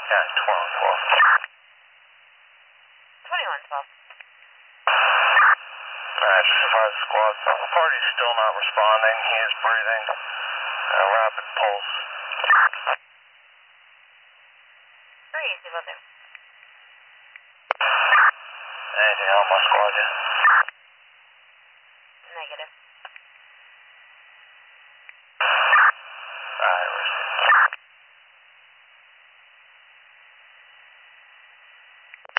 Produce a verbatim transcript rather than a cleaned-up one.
Yeah, twelve, twelve. twenty-one twelve. Alright, just advise the squad. The party's still not responding. He is breathing. A rapid pulse. Very easy, will do. Anything else, my squad, yeah? Negative. Alright, we're